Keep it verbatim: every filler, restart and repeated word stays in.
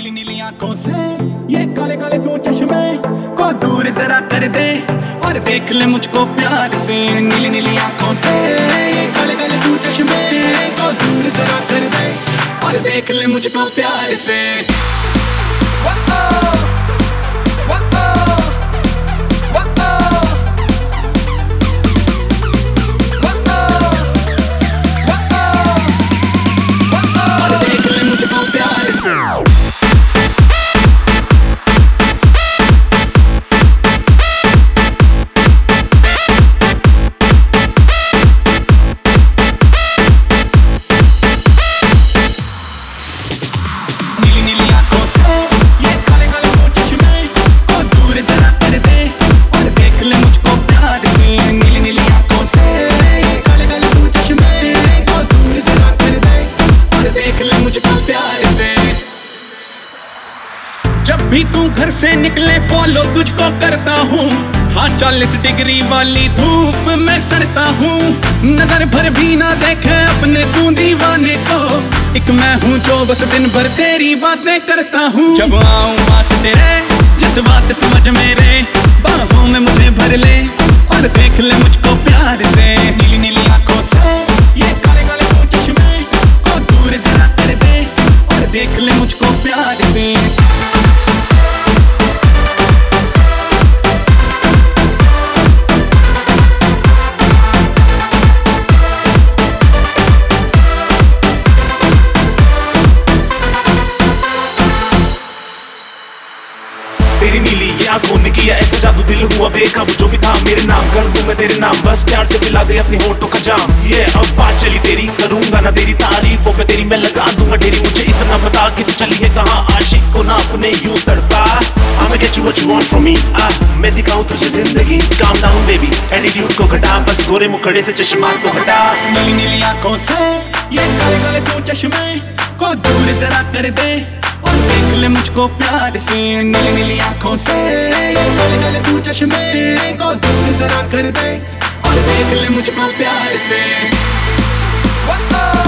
नीली नीली आंखों से ये काले काले क्यों चश्मे को दूर जरा कर दे और देख ले मुझको प्यार से। नीली नीली आंखों से ये काले काले क्यों चश्मे को दूर जरा कर दे और देख ले मुझको प्यार से। जब भी तू घर से निकले फॉलो तुझको करता हूँ, हाँ चालीस डिग्री वाली धूप में सड़ता हूँ। नजर भर भी ना देखे अपने तू दीवाने को, एक मैं हूँ जो बस दिन भर तेरी बातें करता हूँ। जब आऊँ पास तेरे जिस बात समझ मेरे बाहों में मुझे भर ले और देख ले मुझको प्यार से। नीली नीली आंखों से ये काले काले क्यों चश्मे को दूर जरा कर दे और देख ले मुझको प्यार से। तेरी नीली आंखों ने किया ऐसा जादू, दिल हुआ बेकाबू। जो भी था मेरे नाम कर दूं मैं तेरे नाम, बस प्यार से मिला दे अपने होठों का जाम। ये अब बात चली तेरी, करूंगा ना तेरी तारीफों पे तेरी मैं लगा दूंगा ढेरी। मुझे इतना बता कि तू चली है कहाँ, आशिक को ना अपने यूं तड़पा। I'ma get you what you want from me, ah मैं दिखाऊं तुझे जिंदगी। Calm down baby, एटीट्यूड को घटा, बस गोरे मुखड़े से चश्मा को हटा। नीली नीली आंखों से ये काले काले क्यों चश्मे को दूर जरा कर दे और देख ले मुझको प्यार से। नीली नीली आंखों से ये काले काले क्यों चश्मे को दूर जरा कर दे और देख ले मुझको प्यार से।